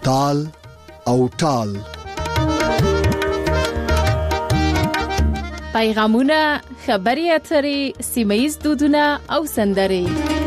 تال او ټال. پیغامونه، خبري اترې، سیمه‌یز دودونه او سندرې.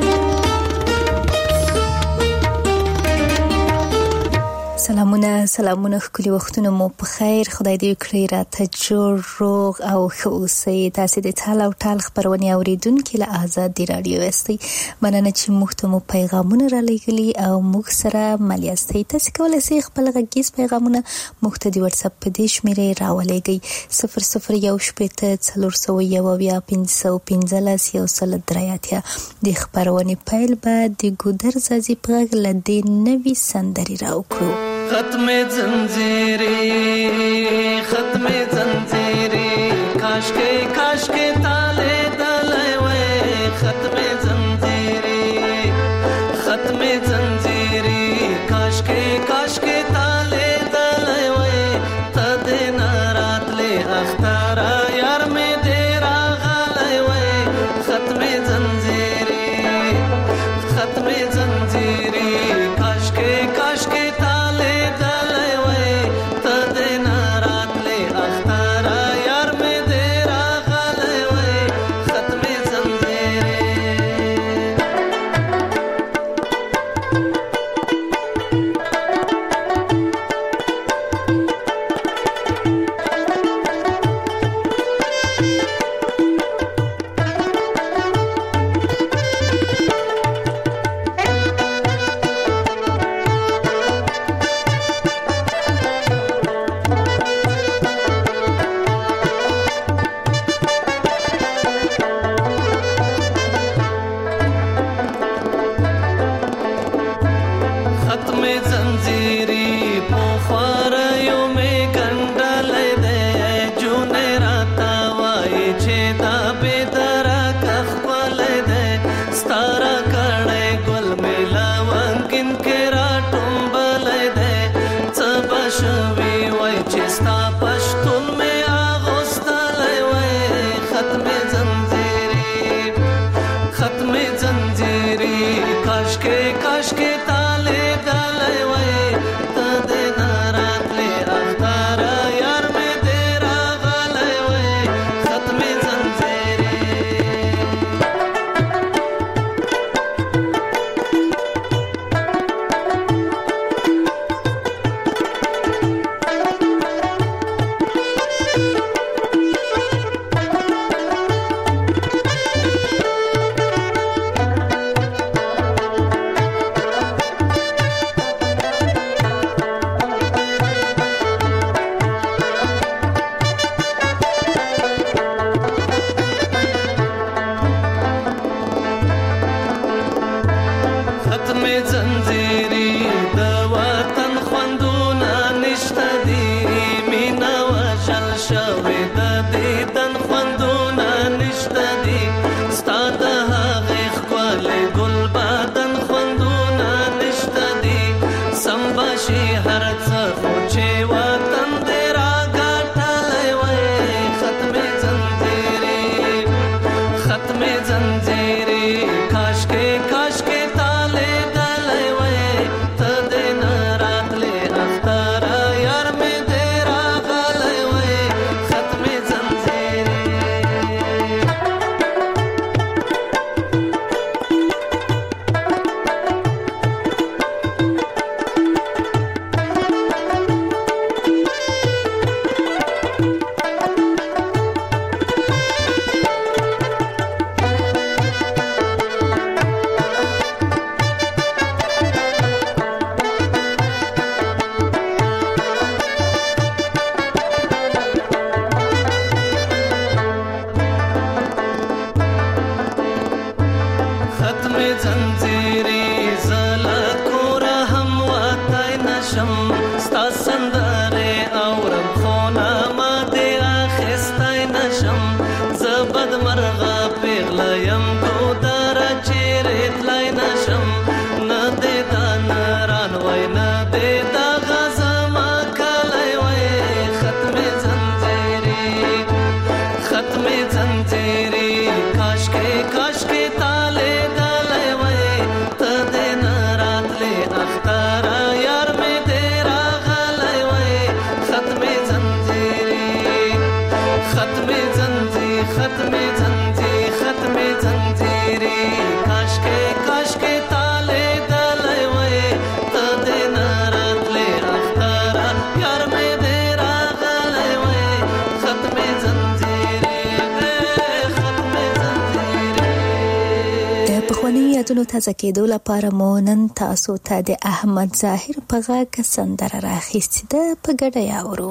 سلامونه خولي وختونه مو په خیر. خدای دې کړی راته جوړ روغ او ښه اوسئ. تاسو د ټال او ټال خبرونه اوریدونکو له آزاد رادیو استي مننه چې موږ ته مو پیغامونه را لېږلي او موږ سره ملياستئ. تاسو کولای شئ خپل غږیز پیغامونه موږ ته د واتس اپ په دې شمیرې راولېږئ 0018401515 د خبرونه پیل بعد د ګودر زازي په لدې نوې سندري راوکړو. ختم زنجیری کاش کے تالے دلے وے ختم زنجیری کاش کے تالے دلے وے تد نارات لے اختارا یار میں دیرا غلے وے ختم زنجیری کاش کے تالے دلے وے تد نارات لے اختارا یار میں دیرا غلے وے ختم زنجیری. کاش کے تالے دلے وے تد نارات لے اختارا یار میں دیرا غلے وے ختم زنجیری. ختم زنجیری کاش کے تالے دلے وے پخواني یادونو تازه کېدو لپاره مو نن تاسو ته د احمد ظاهر په غږ سندره راخیستې ده، په ګډه یې اورو.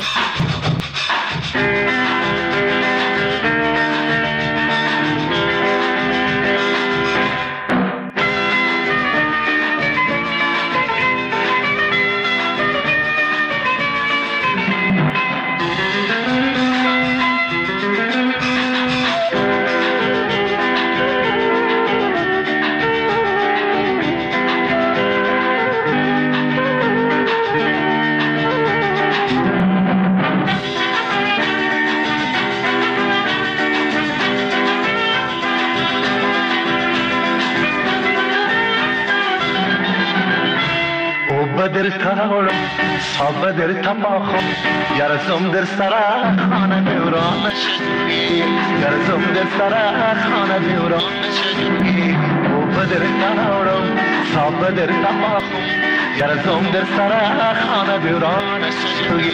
بدر تاورم صاب بدر تماخم یارزم در سرا خانه بیوران شدی یارزم در سرا خانه بیوران شدی او بدر تاورم صاب بدر تماخم یارزم در سرا خانه بیوران شدی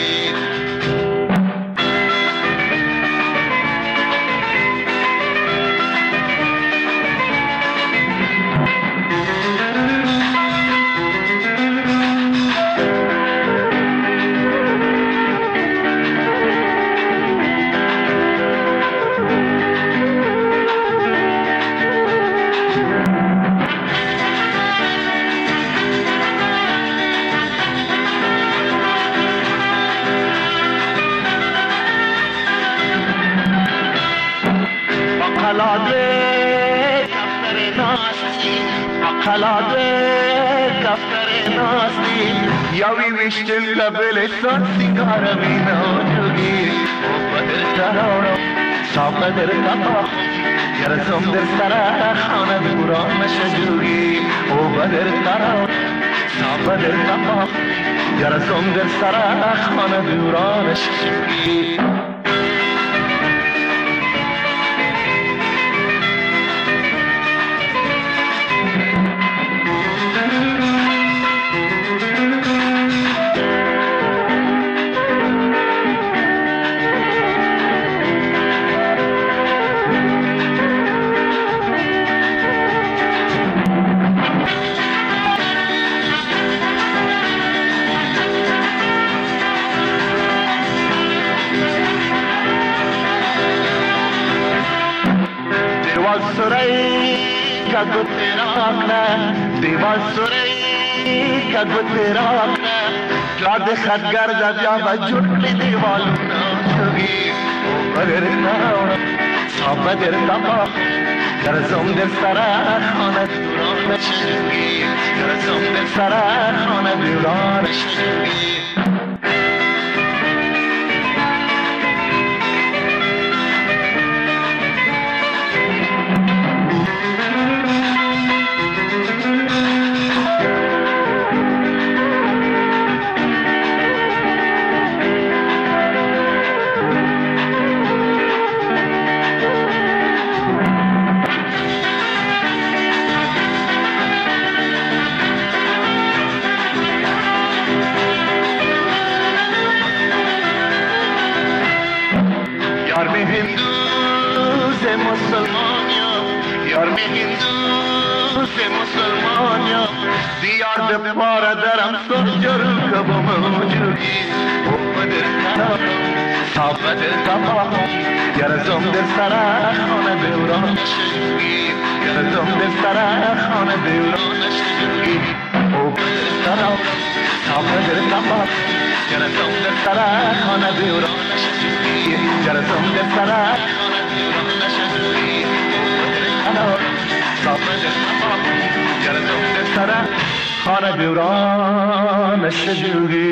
کفتر ناستی یاوی وشتل لبل سان سنگار مینا جوگی او بدر تراورم صاب بدر تماخم یارزم در سرا خانه بیوران شدی او بدر تراورم صاب بدر تماخم یارزم در سرا خانه بیوران شدی دیوال سوری کا گترا جاد خدگر جا بجوٹ دیوال نوگی بدر تاورم صاب بدر تماخم یارزم در سرا خانه بیوران شدی یارزم در سرا خانه بیوران شدی دیار به پاره درم سجر کبم موجودی او بدر تاورم صاب بدر تماخم یارزم در سرا خانه بیوران شدی یارزم در سرا خانه بیوران شدی او بدر تاورم صاب بدر تماخم یارزم در سرا خانه بیوران شدی یارزم در سرا خانه بیوران شدی او بدر تاورم صاب بدر تماخم یارزم در سرا خانه بیوران شدی.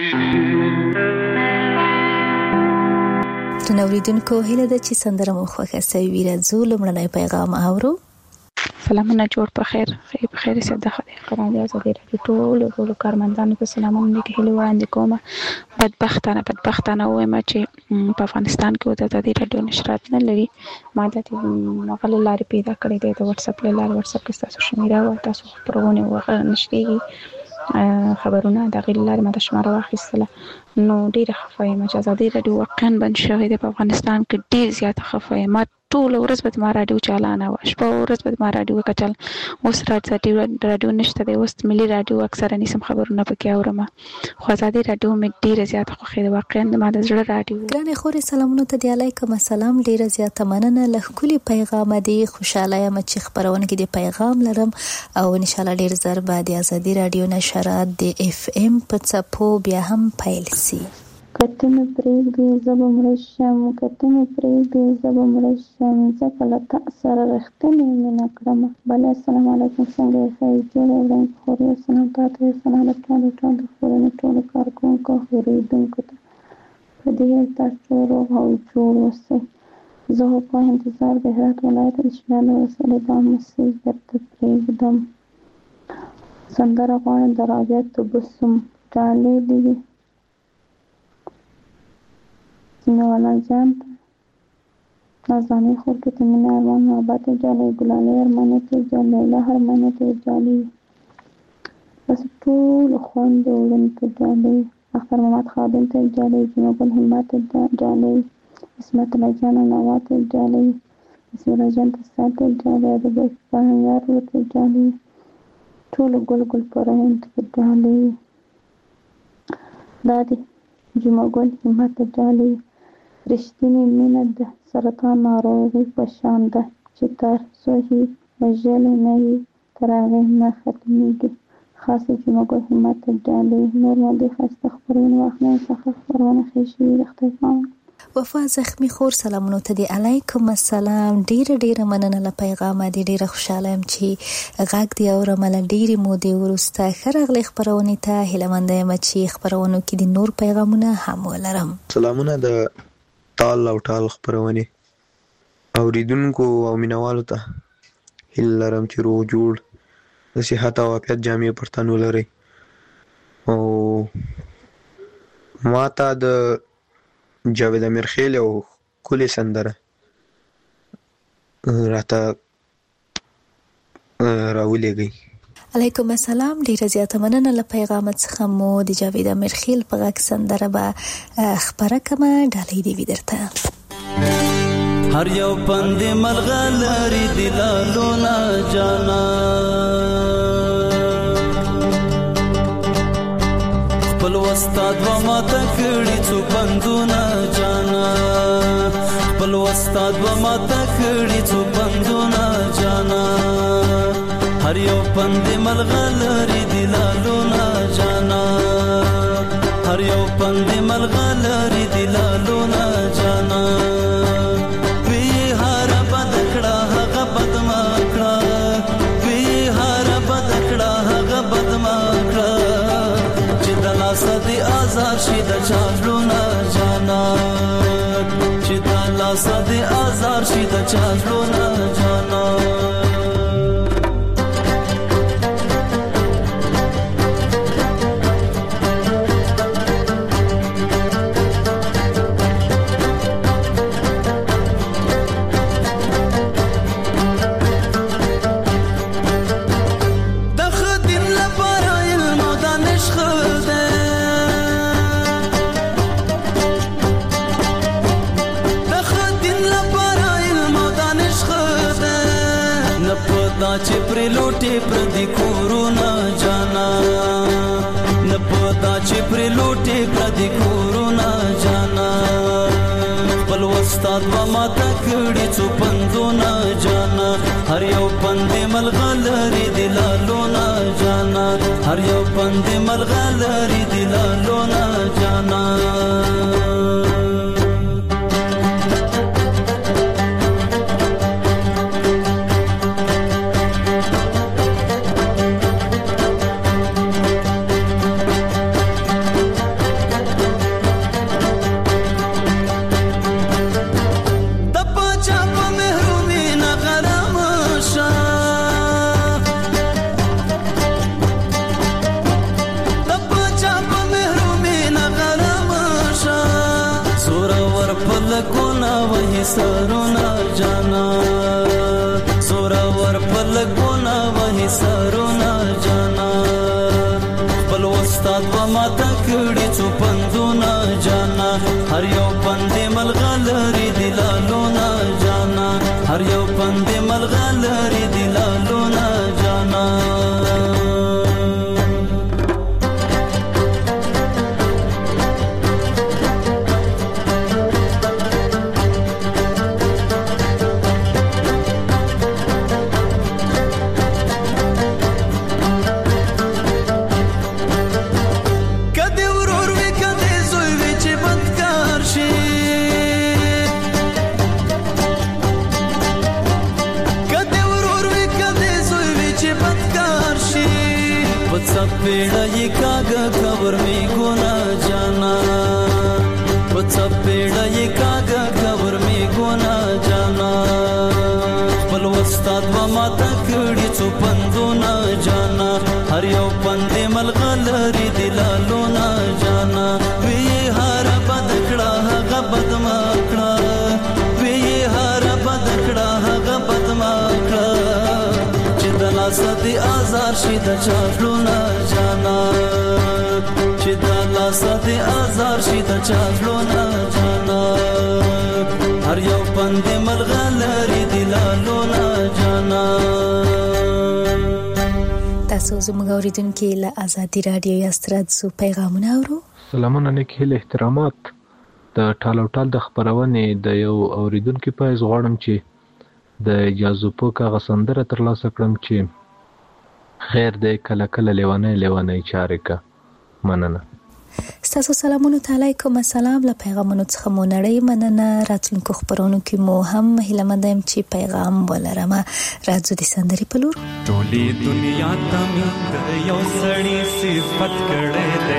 تنوریدونکو هیله ده چې سندره مو خوښه سوي وي. راځو لومړنی پیغام اورو. سلامونه، جوړ په خیر، په خیر سره د خدای قرآن دی ازادي راډیو ټولو کارمندانو ته سلامونه لیکي هلي وړاندې کوم. بدبختانه وایم چې په افغانستان کې د ازادي راډیو نشرات نه لري. ما د مغل لارې پیدا کړې ده، د واتس اپ لارې. واتس اپ کې تاسو شمیره او تاسو خبرونه نشریږي خبرونه د غیر لارې ما د شماره واخیستله، نو ډیره خفه یم چې ازادي راډیو واقعا بند شوی دی په افغانستان کې. ډیر زیاته خفه یم. ټول ورځ به ما رادیو چالانه و، شپه ورځ به ما رادیو کچل. اوس رادیو نشته دی، اوس ملي رادیو اکثره نیسم خبرونه پکې اورم، خو ازادي رادیو مې ډیره زیاته خوښه ده، واقعا ما د زړه رادیو. ګرانې خورې سلامونه ته دی، علیکم السلام. ډیره زیاته مننه له ښکلي پیغام دی. خوشاله یم چې خبرونه کې د پیغام لرم او ان شاء الله ډیر زر به د ازادي رادیو نشرات د اف ام په څپو بیا هم پیل سي. کته مې پرېږدي زه به مړه شم، کته مې پرېږدي زه به مړه شم، ځکه له تا سره رښتینې مینه کړم. بله السلام علیکم، څنګه یې؟ ښه یې؟ جوړ یې؟ وړاندې خورې سلام تاته یې سلام ټولو د خپلونو ټولو کارکوونکو اورېدونکو ته په دې هیله تاسو روغ او جوړ اوسئ. زه خو په انتظار د هرات ولایت انشاءالله وسلې دا مسیج درته پرېږدم. سندره غواړم د رابعه تبسم ډالۍ دې وي سینه‌والا جان ته، نازنین خور کې ته مینه ارمان محبت جالۍ، ګلالۍ ارماني ته جالۍ، لیلا ارماني ته جالۍ، بس ټولو خویندو وروڼو ته جالۍ، اختر محمد خادم ته جالۍ، جنوب الهمت ته جالۍ، اسمت الله جان نوا ته جالۍ، بسم الله جان ته ته جالۍ، د ابراهیم یار ته جالۍ، ټولو ګل پرهین ته جالۍ، دا دی جمعه ګل همت ته جالۍ. رښتینې مینه د سرطان ناروغي په شان ده چې تر څو یې وژلې نه وي تر هغې نه ختمېږي. خاصه جمعه ګل همت ته جالۍ. نور مو دې ښایسته خپرونه واخلئ څخه خپرونه ښې شوي د خدای پامان. وفا زخمی خور سلامونو ته دی، علیکم السلام. ډیره مننه له پیغامه دی، ډیره خوشاله یم چې غږ دی اورم له ډیرې مودې وروسته. ښه راغلی خپرونې ته، هیله منده یم چې خپرونو کې د نور پیغامونه هم ولرم. سلامونه د تال او ټال خپرونې اوریدونکو او مینوالو ته، هیله لرم چې روغ جوړ د صحت او عافیت جامې پر تن ولرئ. او ما ته د جاوید امیرخیل او کلی سندره راته راولېږئ. علیکم السلام. ډیره زیاته مننه له پیغام څخه. مو د جاوید امیرخیل په غږ سندره به خپره کړمه، ډالۍ دې وي درته. هر یو پند ملغلری دلالو نا جانا، خپل استاد و ما تکړی څو پندونه جانا، خپل استاد و ما تکړی څو پندونه جانا، هر یو پند ملغلری دلالو نا جانا، هر یو پند ملغلری دلالو نا جانا، وی هر بدکړه هغه بدمکړه، وی هر بدکړه هغه بدمکړه، چې د لاس دی آزار شي د چالو نا جانا، چې د لاس دی آزار شي د چالو نا جانا. چې پر لوټي پر دې کورونا جانا، نه پتا چې پر لوټي پر دې کورونا جانا، خپل استاد و ما تکړی څو پندونه جانا، هر یو پند ملغلری دلالو نا جانا، هر یو پند ملغلری دلالو نا جانا. سرونا جانا سورا ور پلګونا وਹੀ سرونا جانا، خپل استاد و ما تکړی څو پندونه جانا، هر یو پند ملغلری دلالو نا جانا، هر یو پند ملغلری دی لالونه جانا पेड़ा ये कागा खबर में गोना जाना वत्सा पेड़ा ये कागा खबर में गोना जाना पल वस्ताद व माता कड़ी चो पंदो ना जाना हर यो पंदे मलगलरी दिलालो ना जाना वे ये हारा बदकड़ा हगा बदमाकड़ा वे ये हारा बदकड़ा हगा बदमाकड़ा चिदला सदी आजार शिदा चाफलो ना जाना चिदला सदी आजार शिदा चाफलो ना जाना हर यो पंदे मलगलरी दिलालो ना जाना تاسو زموږ اوریدونکو له آزادي رادیو یاسترادزو پیغامونه اورو. سلامونه نیکهیل احترامات. د ټالو ټال د خبرونې د یو اوریدونکو په از غواړم چې د اجازه په کاغه سندره ترلاسه کړم چې خیر دې کله کله لیوانه چارې کا مننه. ستاسو سلامونه علیکم السلام. له پیغامونو څخه مو نړۍ مننه. راتلونکو خبرونو کې مو هم هیله یم چې پیغام ولرم. راځو د سندرې په لور. ټولې دنیا ته مې د یو سړي صفت کړې ده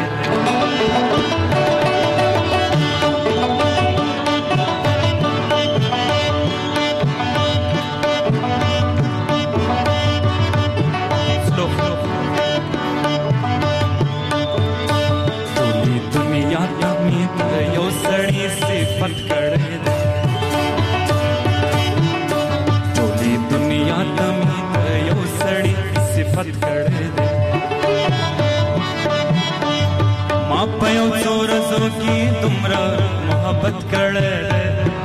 صفت کړې ده ټولې دنیا ته مې د یو سړي صفت کړې ده ما په یو څو ورځو کې دومره محبت کړې ده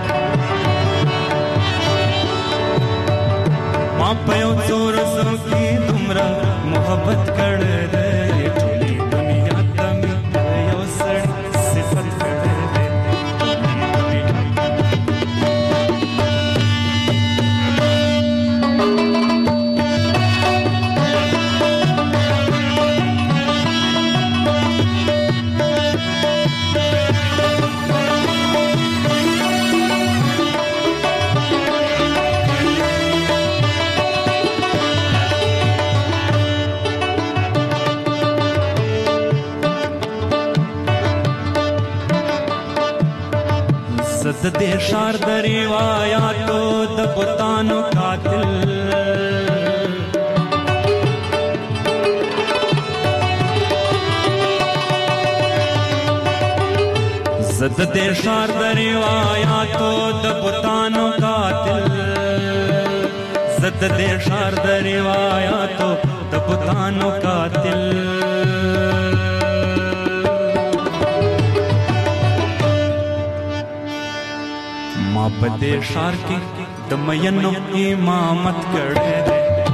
ما په یو څو ورځو کې دومره محبت کړې ده ټولې دنیا ته مې د یو سړي صفت کړې ده د دې شار د روایاتو د بوتانو قاتل زد دې شار د روایاتو د بوتانو قاتل زد دې شار د روایاتو د بوتانو قاتل ما په دې ښار کې د مینو امامت کړی دی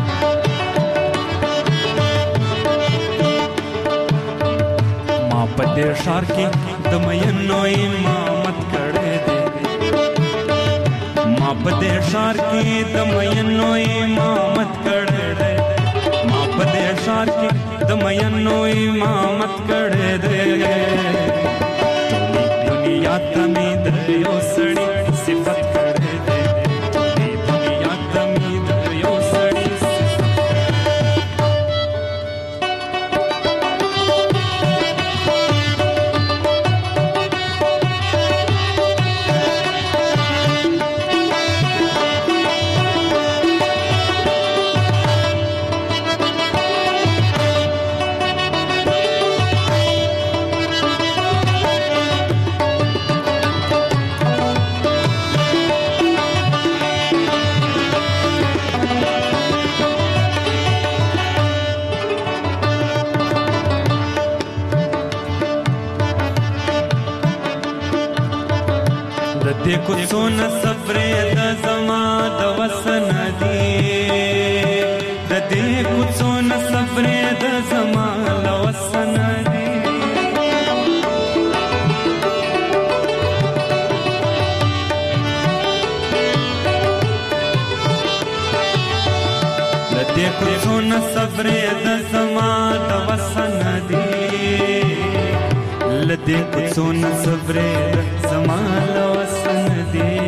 ما په دې ښار کې د مینو امامت کړی دی ما په دې ښار کې د مینو امامت کړی دی ما په دې ښار کې د مینو امامت کړی دی ټولې دنیا ته مې د یو سړي صفت کړې ده ټولې دنیا ته مې د یو سړي صفت دې کو څونه صبر د زما د وس د زما د وسن دی لدې کوڅون صبرې د زما د وسن دی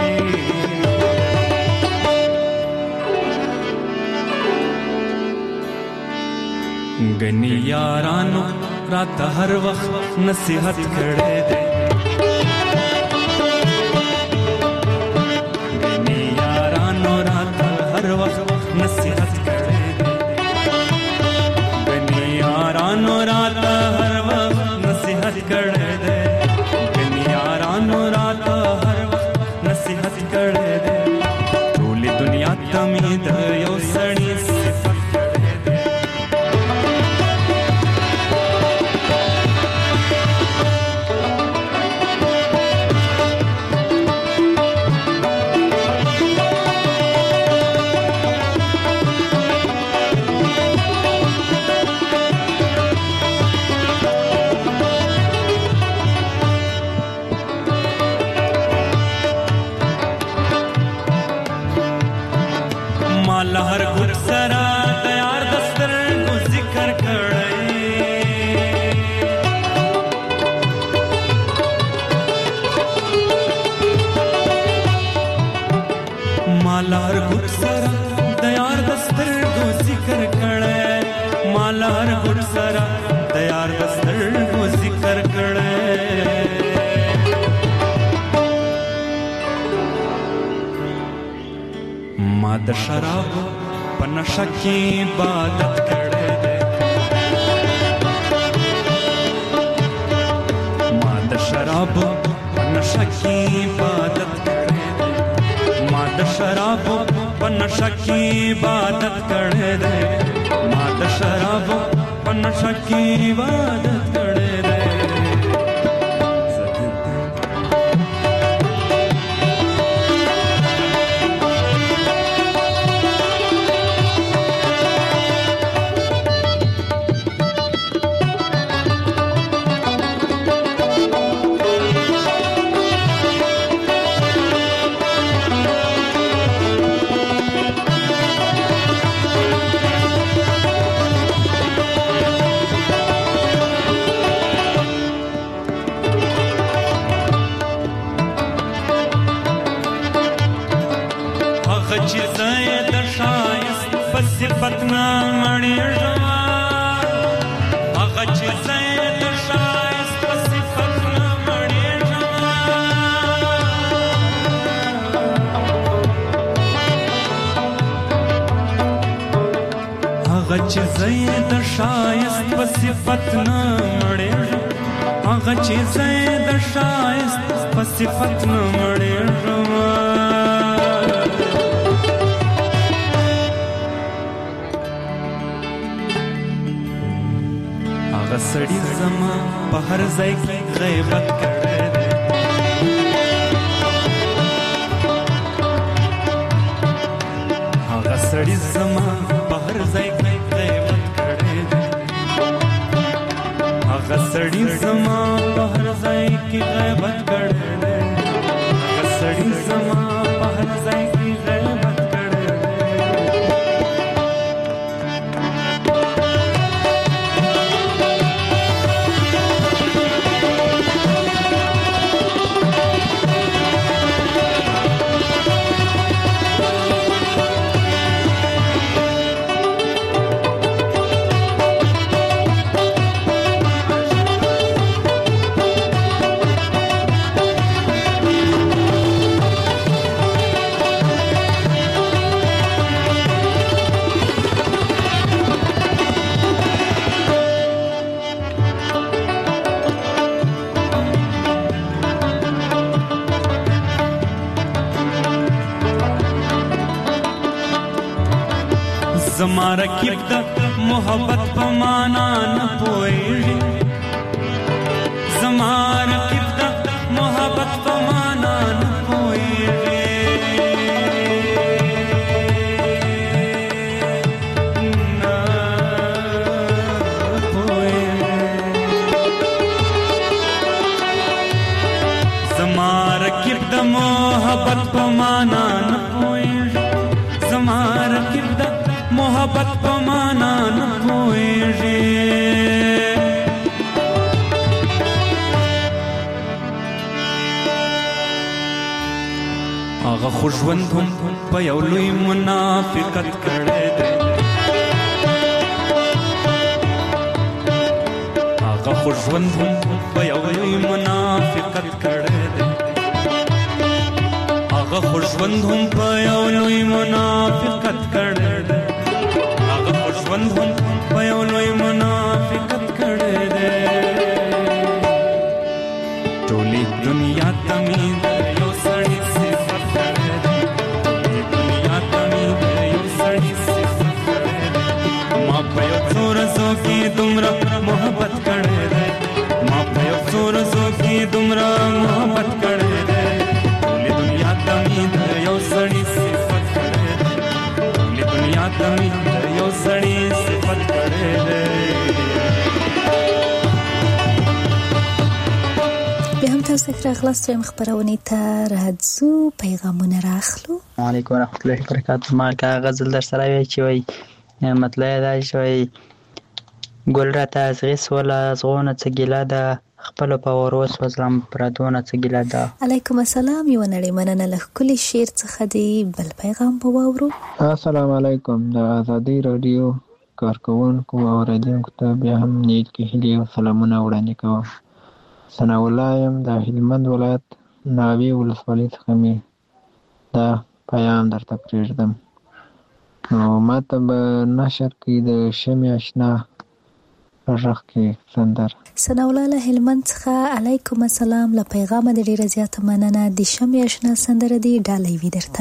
غنی یارانو رات هر وخت نصیحت کړې ده غنی یارانو رات هر وخت نصیحت کړې ده غنی یارانو رات هر وخت نصیحت کړې ده غنی یارانو رات هر وخت نصیحت کړې ده ټول دنیا ته مې د یو سړي لهر ګل سره د یار د سترګو ذکر کړی ما لهر ګل سره د یار د سترګو ذکر کړی ما لهر ګل سره د یار د سترګو ذکر کړی ما د شراب په نشه کې عبادت کړې ده ما د شراب په نشه کې عبادت کړې ده ما د شراب په نشه کې عبادت کړې ده ما د شراب په نشه کې عبادت کړې ده پتنا مړی ژوا هغه چې زید شایست صفتنا مړی ژوا هغه چې زید شایست صفتنا مړی هغه چې زید شایست صفتنا مړی ژوا سړی زما په هر ځای کې غیبت کړی دی هغه سړی زما په هر ځای کې غیبت کړی دی هغه سړی زما په هر ځای کې غیبت کړی دی هغه سړی زما په هر ځای کې غیبت کړی دی زما رکیب د محبت په معنا نه پوهیږي زما رکیب د محبت په معنا نه پوهیږي زما رکیب د محبت په معنا نه پوهیږي زما رکیب د محبت په معنا نه خو ژوند هم په یو لوی منافقت کړی دی هغه خو ژوند هم په یو لوی منافقت کړی دی هغه خو ژوند هم په یو لوی منافقت کړی دی هغه خو ژوند هم په یو لوی منافقت کړی دی ټولې دنیا ته مې د یو سړي صفت کړی دی ټولې دنیا ته مې د یو سړي صفت کړی دی ما په یو څو ورځو کې دومره محبت کړی دی ما په یو څو ورځو کې دومره محبت کړی دی ټولې دنیا ته مې د یو سړي صفت کړی دی ټولې دنیا ته مې د یو سړي صفت کړی دی بیا هم تاسو ته راغلاست چې خبرونه ته راځو پیغامونه راخلو. علیکم ورحمت الله وبرکاته. ما کا غزل در سره وی چې وی مطلب دا چې وی ګل را تاسغي سولا زغونه څګیلا ده خپل په وروس وسلام پردونه څګیلا ده. علیکم السلام. یو نړۍ مننه له کلی شعر څخه دی بل پیغام په واورو. السلام علیکم. د آزادۍ رادیو کارکونکو او اوریدونکو ته بیا هم نیکی هیلې او سلامونه وړاندې کوم. ثناء الله یم د هلمند ولایت ناوې ولسوالۍ څخه مې دا پیغام درته پرېږدم. نو ماته به نشر کې د شمع اشنا غږ کې سندره. ثناء الله له هلمند څخه علیکم السلام. له پیغامه د ډېره زیاته مننه. د شمع اشنا سندره دی ډالۍ وي درته.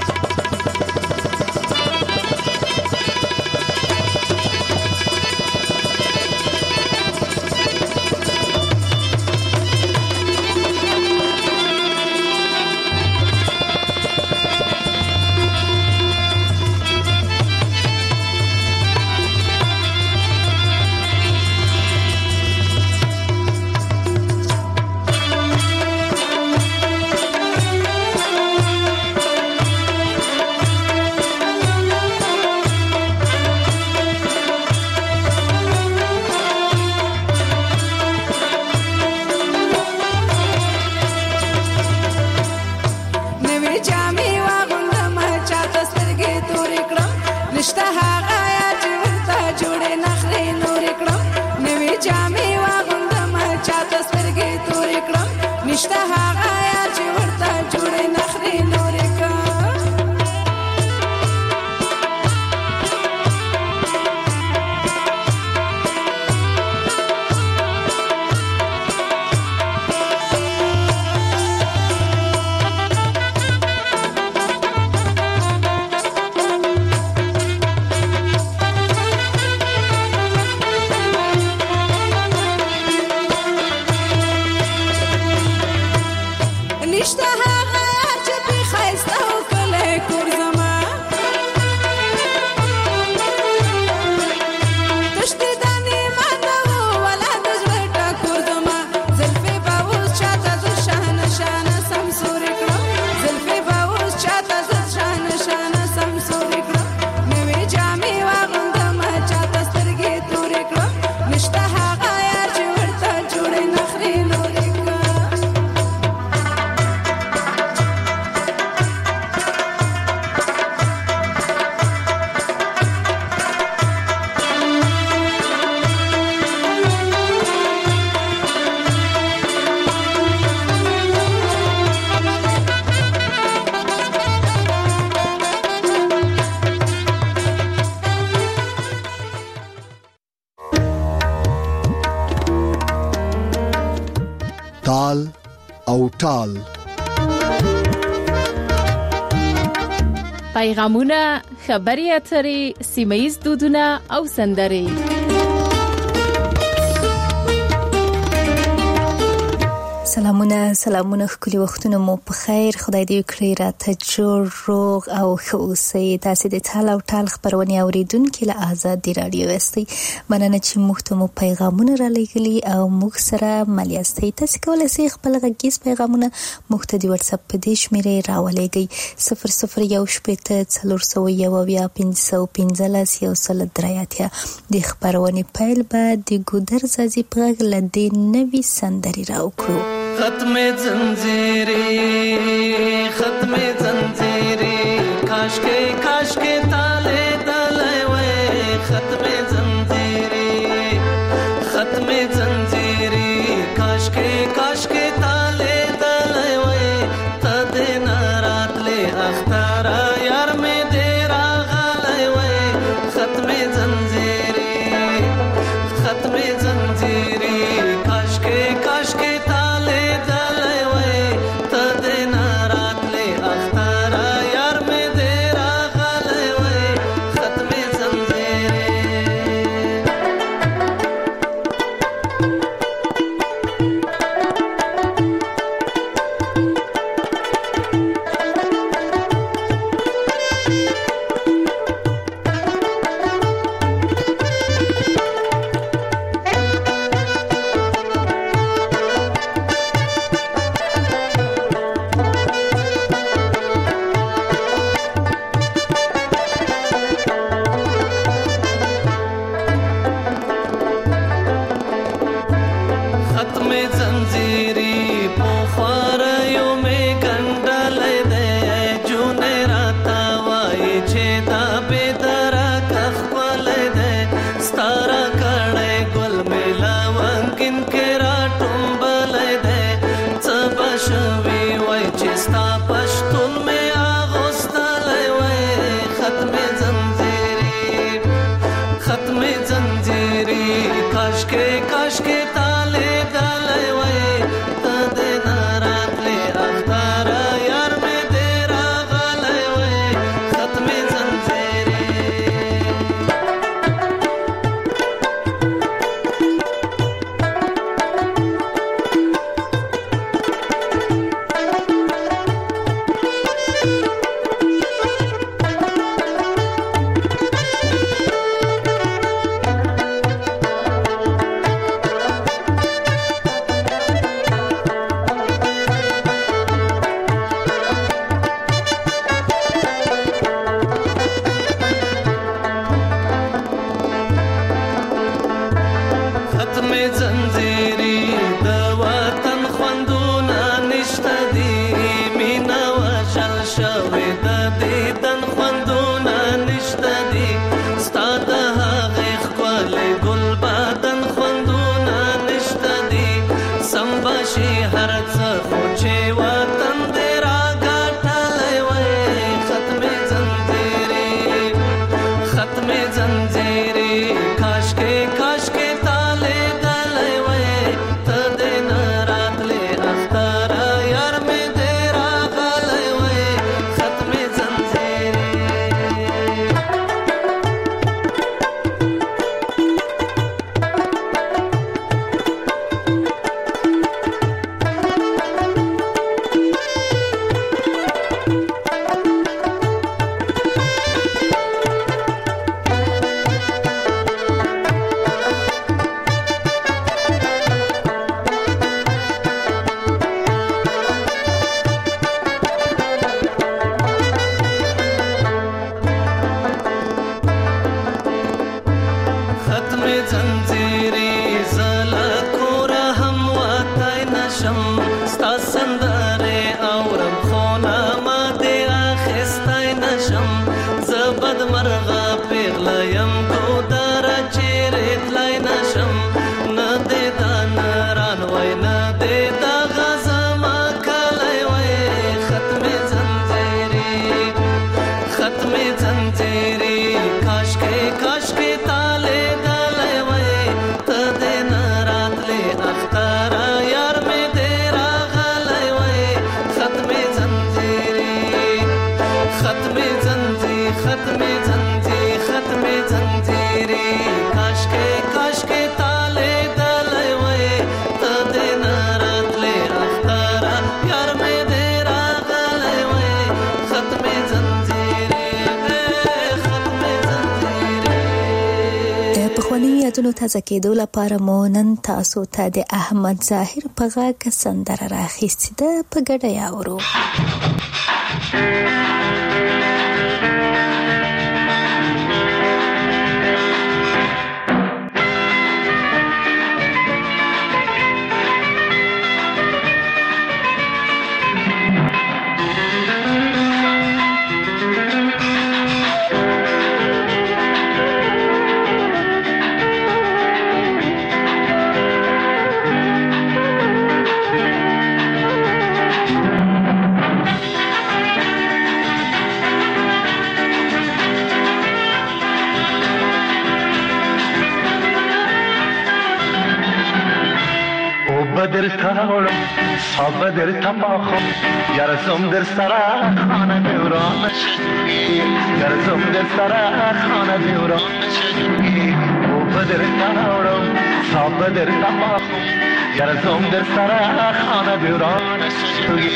تال او ټال. پیغامونه، خبري اترې، سیمه‌ییز دودونه او سندرې. سلامونه ښکلي وختونه مو په خیر. خدای دې وکړي راته جوړ روغ او ښه اوسئ. تاسې د تال او ټال خپرونې اوریدونکي له آزادي راډیو یاستئ. مننه چې موږ ته مو پیغامونه رالیږلي او موږ سره مل یاستئ. تاسې کولی شئ خپل غږیز پیغامونه موږ ته د واتساپ په دې شمېرې راولیږئ 00141515 د خپرونې پیل به د ګودر ځاځي په غږ له دې نوې سندرې راوکړو. ختم زنجیری کاش که تاله دلای وای ختم زنجیری کاش که تاله دلای وای تد نارات له اختارا یار می دیرا غلای وای ختم زنجیری کاش که تاله دلای وای تد نارات له اختارا یار می دیرا غلای وای ختم زنجیری کاش के ताले डाले वए तदे नारात ले अख्तारा यार में तेरा गले वए खत्म जंजीरे یادونو تازه کېدو لپاره مو نن تاسو ته د احمد ظاهر په غږ سندره راخیستې ده، په ګډه یې اورو. بدر تاورم صاب بدر تماخم یارزم در سرا خانه بیوران شدی یارزم در سرا خانه بیوران شدی او بدر تاورم صاب بدر تماخم یارزم در سرا خانه بیوران شدی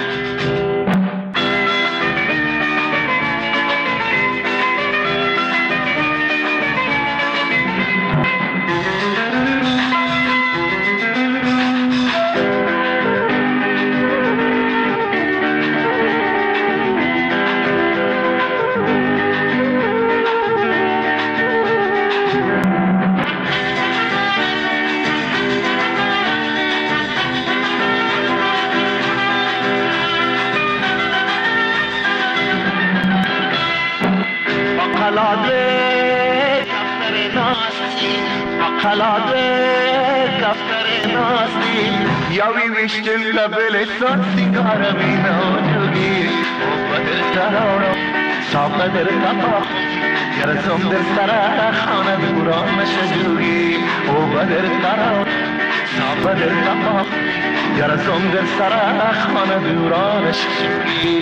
یاوی وشتن لبل سان سیگار مینا جوگی او بدر تراورم صاب بدر تماخم یارزم در سرا خانه بیوران شدی او بدر تراورم صاب بدر تماخم یارزم در سرا خانه بیوران شدی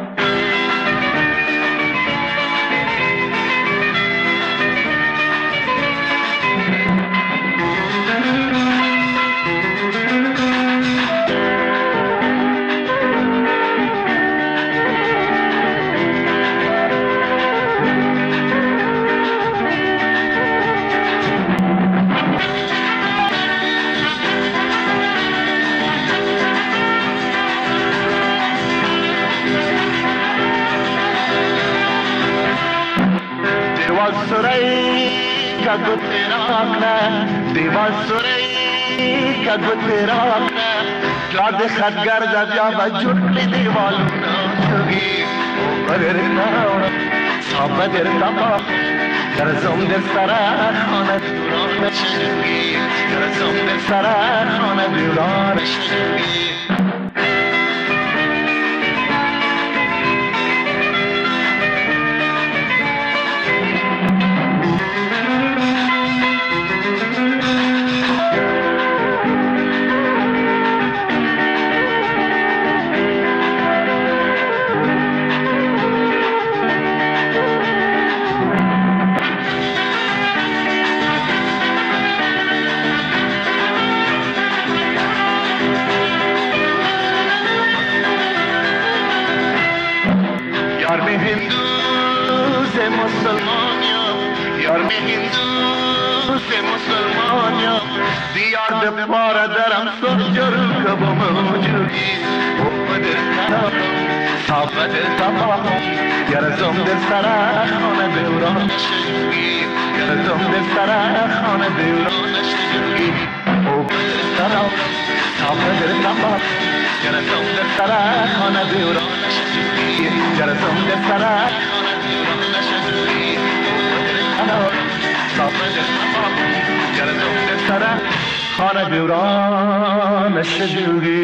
دیوال سوری کدو تیرا جاد خدگر جا بجوٹ دیوال نوشگی بدر تاورم صاب بدر تماخم یارزم در سرا خانه بیوران شدی یارزم در سرا خانه بیوران شدی پاره درم سجر کبم موجودی او بدر تاورم صاب بدر تماخم یارزم در سرا خانه بیوران شدی یارزم در سرا خانه بیوران شدی او بدر تاورم صاب بدر تماخم یارزم در سرا خانه بیوران شدی یارزم در سرا خانه بیوران شدی او بدر تاورم صاب بدر تماخم یارزم در سرا خانه بیوران شدی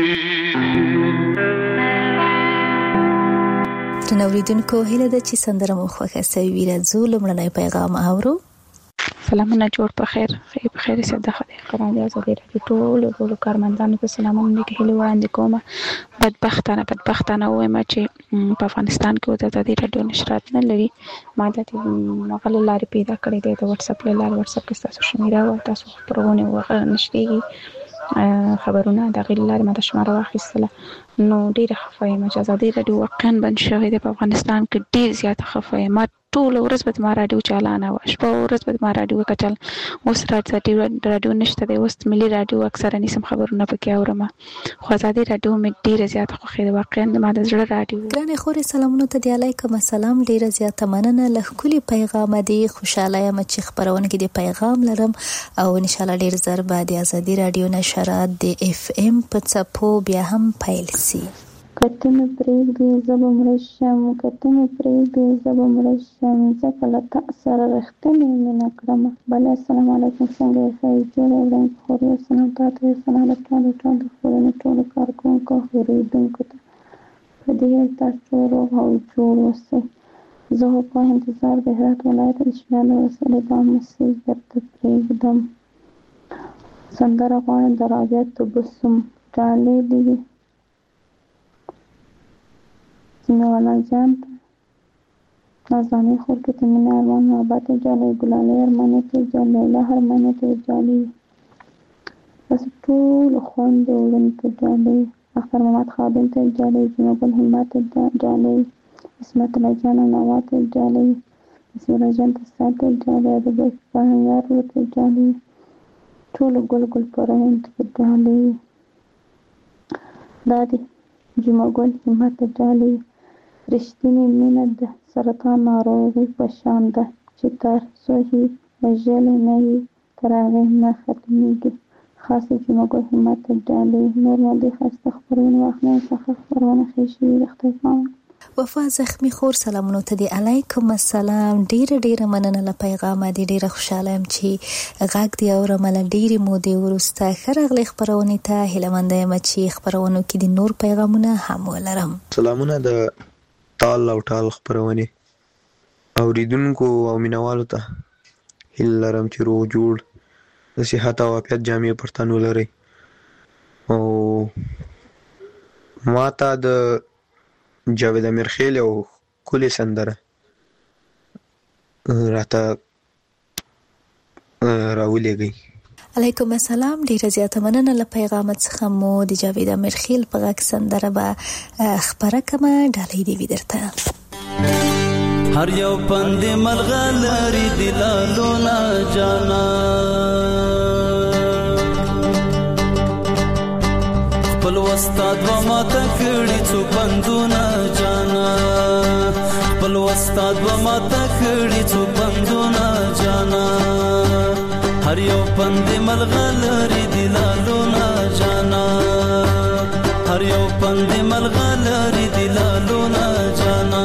ترنوریدونکو هیله ده چې سندره مو خوښه سوي وي راځو لومړنی پیغام اورو. سلامونه جوړ په خیر په خیر سي د خدای قرآن دی ازادي راډیو ټول کارمندانو ته سلامونه کې هیله وړاندې کوم. بدبختانه وایم چې په افغانستان کې د ازادي راډیو نشرات نه لري. ما د مغل لارې پیدا کړې ده د واتس اپ لارې واتس اپ کې تاسو شمیره او تاسو پروونه وغیره نشریږي خبرونه د غیر لارې ما د شماره واخیستله نو ډیره خفه یم چې ازادي راډیو واقعا بند شوی دی په افغانستان کې ډیر زیاته خفه یم. ټول ورځ به ما راډیو چالانه وه شپه ورځ به ما راډیو کتل اوس راډیو نشته دی اوس ملي راډیو اکثره نیسم خبرونه پکې اورم خو ازادي راډیو مې ډیره زیاته خوښېده واقعا ما د زړه راډیو. ګرانې خورې سلامونه ته دی علیکم السلام ډیره زیاته مننه له ښکلي پیغامه دی خوشحاله یم چې خپرونکې د پیغام لرم او انشاءالله ډیر زر به د ازادي راډیو نشرات د اف ام په څپو بیا هم پیل سي. کته مې پرېږدي زه به مړه شم کته مې پرېږدي زه به مړه شم ځکه له تا سره رښتینې مینه کړمه. بله السلام علیکم څنګه یې ښه یې جوړ یې وړاندې خور یو سلام تا ته یو سلام له ټولو خپرونې ټولو کارکوونکو اورېدونکو ته په دې هیله تاسو ټول روغ او جوړ اوسئ. زه خو په انتظار د هرات ولایت د شمال ولسوالۍ بام مسیح درته پرېږدم. سندره غواړم د رابعه تبسم ډالۍ دې وي سیمه‌والا جان ته نازاني خور کې تمنا ارمان محبت جالۍ ګلالۍ ارمانې ته لیلا ارمانې ته جالۍ بس ټول خوند وړن ته جالۍ اختر محمد خادم ته جالۍ جمعه ګل همت ته جالۍ اسمت الله جان نوا ته جالۍ بسم الله جان ته ساته جالۍ د بهنګار ته جالۍ ټول ګل ګل پرهن ته جالۍ دادی جمعه ګل همت ته جالۍ رښتینی مینه د سرطان ناروغي په شان ده چې تر څو هی وژلې نه وي تر هغې نه ختمیږي خاصه جمعه ګل همت ته جالۍ نور مالدي ښایسته خپرونه واخلئ څخه خپرونه ښې شوي د خدای پامان وفا زخمی خور سلامونو ته دی علیکم السلام ډیره مننه له پیغامه دی ډیره خوشاله یم چې غږ دی اورم له ډیرې مودې وروسته ښه راغلی خپرونې ته هیله یم چې خپرونو کې د نور پیغامونه هم ولرم سلامونه د تال او ټال خپرونې اوریدونکو او مینوالو ته هیله لرم چې روغ جوړ د صحت او عافیت جامې پر تن ولرئ او ما ته د جاوید امیرخیل او ښکلې سندره راته راولېږئ. علیکم السلام ډیره زیاته مننه له پیغام څخه مو د جاوید امیرخیل په غږ سندره به خپره کړمه ډالۍ دې وي درته. هر یو پند ملغلری دلالونه جانا خپل استاد و ماته کړي څو پندونه جانا خپل استاد و ماته کړي څو پندونه جانا هر یو پند ملغلری دلالونه جانا هر یو پند ملغلری دلالونه جانا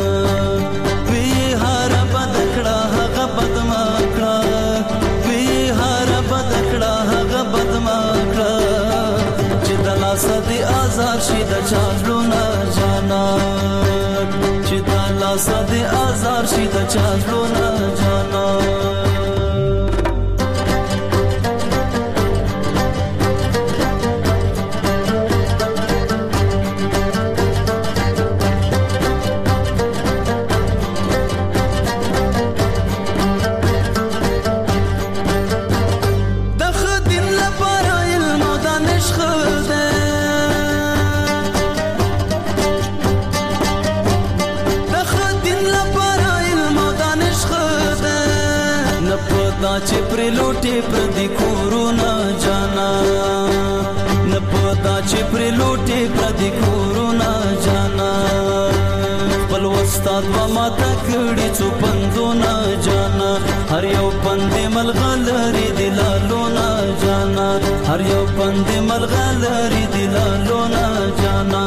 صدی آزار شي د چالونا جانا چې د لا صدی آزار شي د چالونا جانا چې پر لوټي پر دې کورونا جانا نه پتا چې پر لوټي پر دې کورونا جانا خپل استاد و ماته کړي څو پندونه جانا هر یو پند ملغلری دلالونه جانا هر یو پند ملغلری دلالونه جانا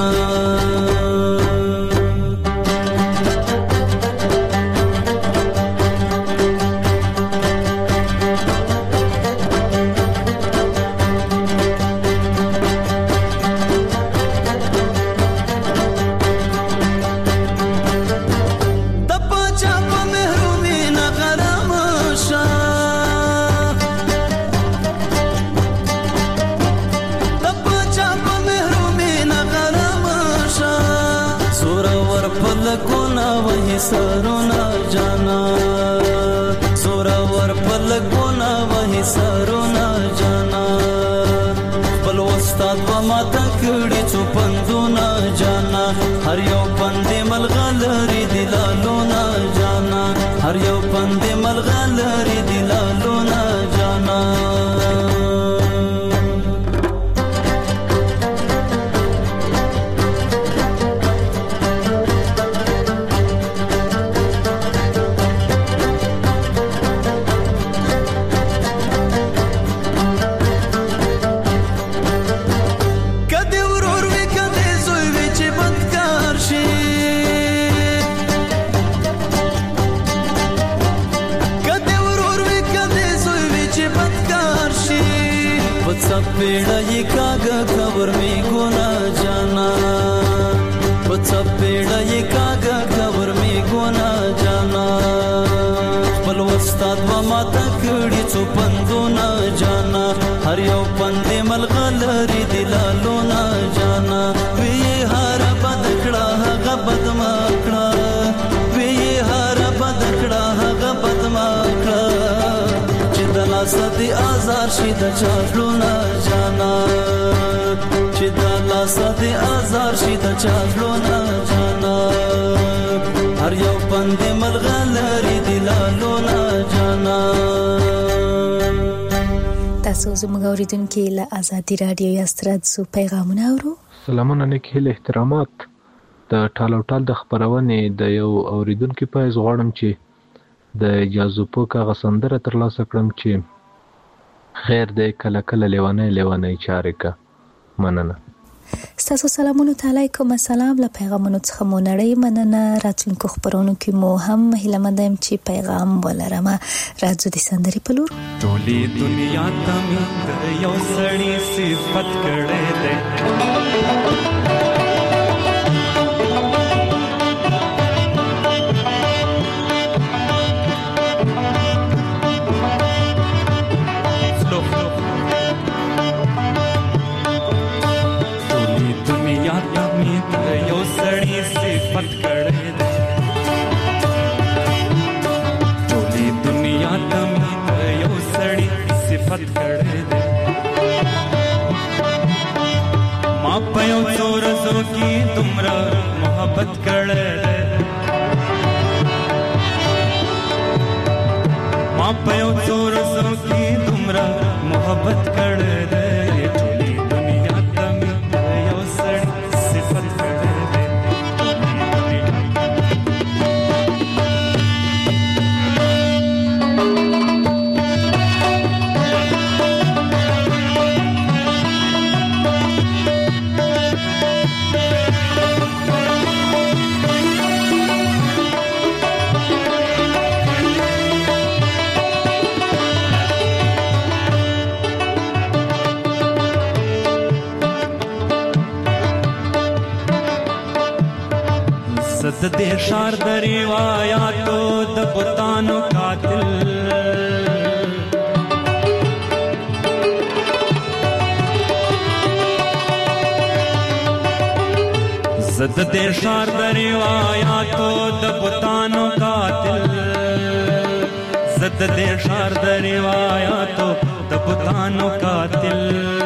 سرونا جانا زورا ور پلګونا وهي سرونا جانا خپل استاد و ماته کړي څو پندونه جانا هر یو پند ملغلری دلالونه جانا هر یو پند ملغلری دلالونه جانا पेड़ा ये कागा खबर में गोना जाना पचा पेड़ा ये कागा खबर में गोना जाना पल वस्ताद व माता कड़ी څو پندونه जाना هر یو پندې ملغلري دلالو نه جانا وی هر بد کړه هغه بد ما کړه وی هر بد کړه هغه بد ما کړه چې د لاس دې آزار شي د چاړو نه جانا چې د لاس دې آزار شي د چاړو نه جانا هر یو پندې ملغلري دلالو نه جانا. تاسو زموږ اوریدونکو له آزادي رادیو یاسترد سو پیغامونه اورو. سلامونه نیکه احترامات. د ټالو ټال د خبرونې د یو اوریدونکو پایز غواړم چې د اجازه پوک غسندره ترلاسه کړم چې خیر دې کله کله لیوانه چارې کا مننه. ستاسو سلامونه علیکم السلام. له پیغامونو څخه مو نړۍ مننه. راتلونکو خبرونو کې مو هم هیله مند یم چې پیغام ولرم. راځو د سندرې په لور. ټولې دنیا ته مې د یو سړي صفت کړې ده صفت کړې ده ټولې دنیا ته مې د یو سړي صفت کړې ده ما په یو څو ورځو کې دومره محبت کړې ده ما په یو څو ورځو کې دومره محبت کړې ده ټولې دنیا ته مې د یو سړي صفت کړې ده. د دې شار د روایاتو د بوتانو قاتل زد دې شار د روایاتو د بوتانو قاتل زد دې شار د روایاتو د بوتانو قاتل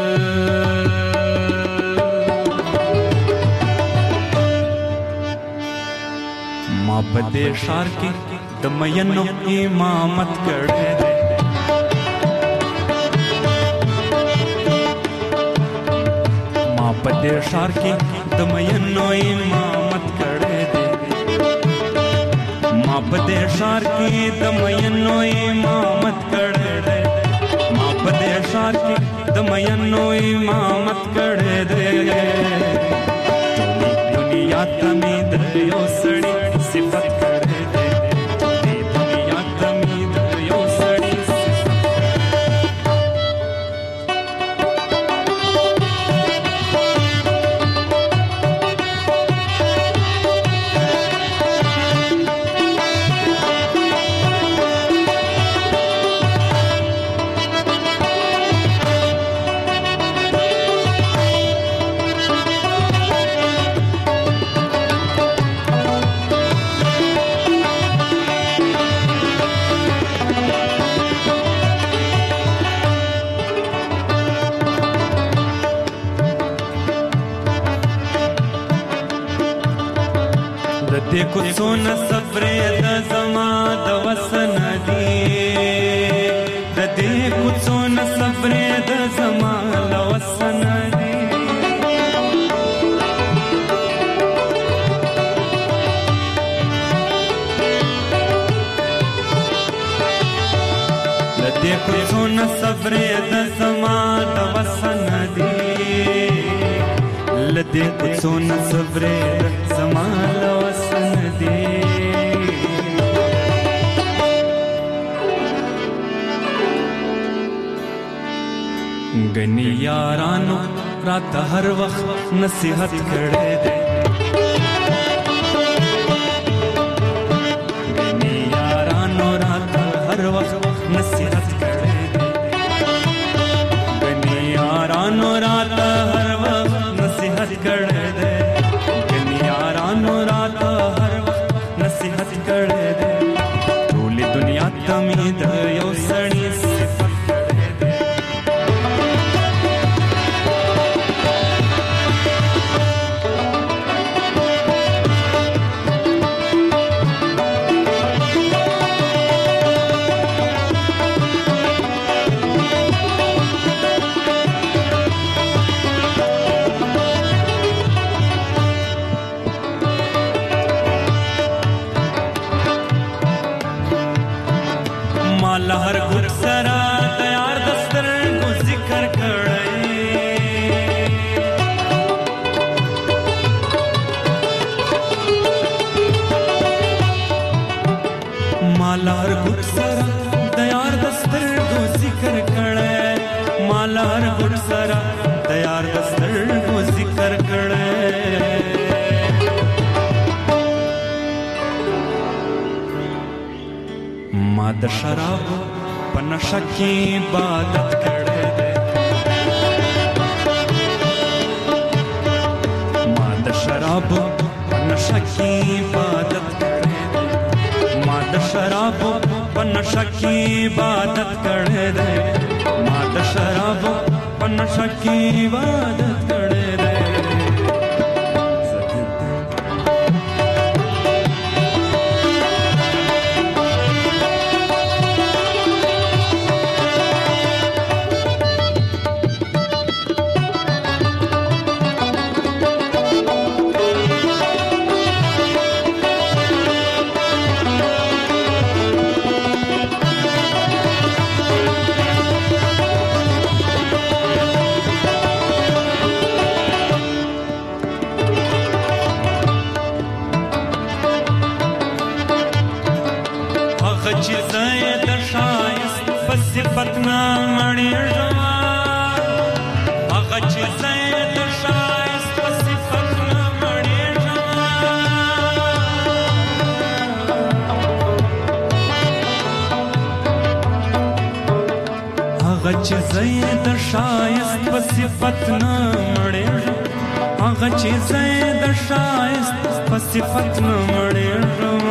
ما په دې ښار کې د مینو امامت کړی دی ما په دې ښار کې د مینو امامت کړی دی ما په دې ښار کې د مینو امامت کړی دی ما په دې ښار کې د مینو امامت کړی دی ټولې دنیا ته مې د یو سړي صفت کړې ده ټولې دنیا ته مې د یو سړي صفت دې کوڅو نه صبرې د زما د وسن دي د دې کوڅو نه صبرې د زما د وسن دي د دې کوڅو نه صبرې د زما د وسن دي د دې کوڅو نه صبرې د زما د وسن دي غنی یارانو رات هر وخت نصیحت کړي دي غنی یارانو رات هر وخت نصیحت کړي دي پلار ګټ سره تیار دسترګو ذکر کړي ما د شراب په نشه کې عبادت کړي ما د شراب په نشه کې عبادت کړي ما د شراب په نشه کې عبادت کړي ما د شراب په نشه کې عبادت کړي چې زید شایست په صفت نه مړېږم هغه چې زید شایست په صفت نه مړېږم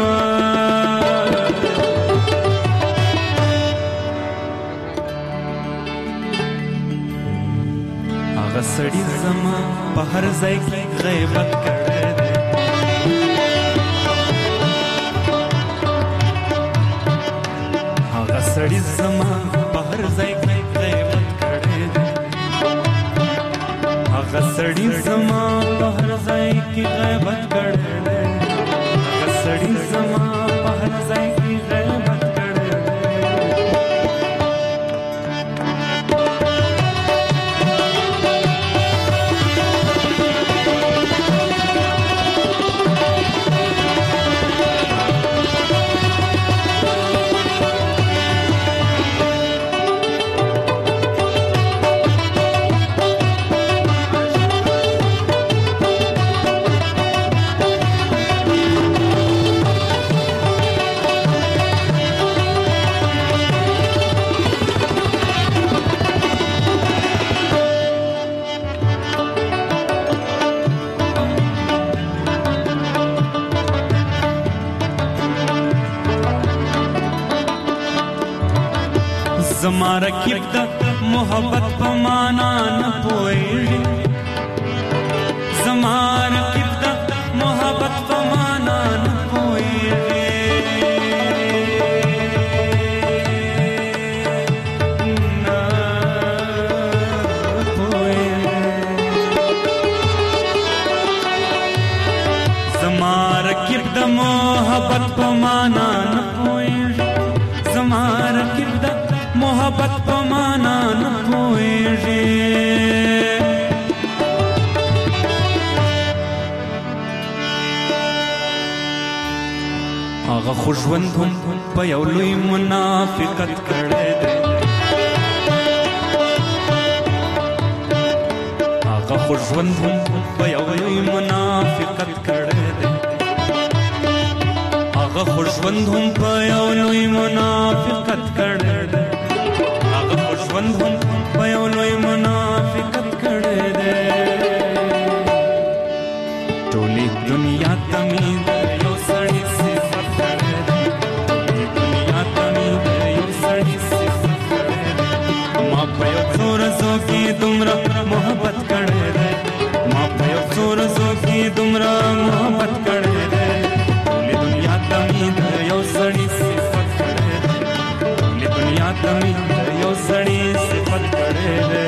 هغه سړي زما په هر ځای کې غیبت کړی دی هغه سړي زما په هر ځای کې هغه سړی زما په هر ځای کې غیبت کړی دی هغه سړی زما په هر ځای کې غیبت کړی زما رکیب د محبت په معنا نه پوهېږي زما رکیب د محبت په معنا نه پوهېږي نه پوهېږي زما رکیب د محبت په معنا نه پوهېږي زما رکیب د محبت په معنا نه پوهېږي هغه خو ژوند هم په یو لوی منافقت کړی دی هغه خو ژوند هم په یو لوی منافقت کړی دی هغه خو ژوند هم په یو لوی منافقت کړی دی ژوند هم په یو لوی منافقت کړی دی ټولې دنیا ته مې د یو سړي صفت کړی دی ټولې دنیا ته مې د یو سړي صفت کړی دی ما په یو څو ورځو کې دومره محبت کړی دی ما په یو څو ورځو کې دومره محبت کړی دی ټولې دنیا ته مې د یو سړي صفت کړی دی ټولې دنیا ته مې یو سړی صفت کړی دی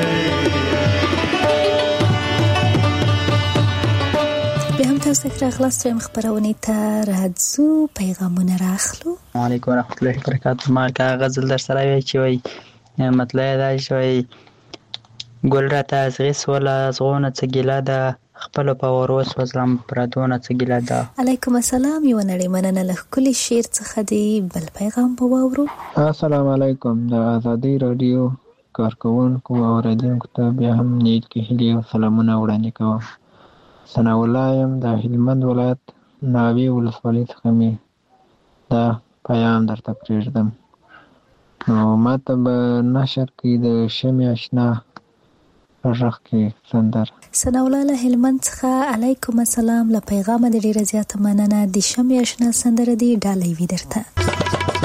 بیا هم تاسو ته راغلاست وایم خپرونې ته راځو پیغامونه راخلو علیکم ورحمت الله وبرکاته ما که غزل در سره وی چې وای مطلب دا چې وای ګل راته ازغې سوله ازغونه څه ګیله ده خپلو په وروس وزلم پردونه څه ګیله ده علیکم السلام یوه نړۍ مننه له ښکلي شعر څخه دی بل پیغام به واورو السلام علیکم د ازادۍ راډیو کارکوونکو او اوریدونکو ته بیا هم نیت کې هیلې او سلامونه وړاندې کوم. ثناء الله یم د هلمند ولایت ناوې ولسوالۍ څخه مې دا پیام درته پرېږدم. نو ماته به نشر کې د شمع اشنا غږ کې سندره. ثناء الله له هلمند څخه علیکم السلام. له پیغامه د ډیره زیاته مننه. د شمع اشنا سندره دی ډالۍ وي درته.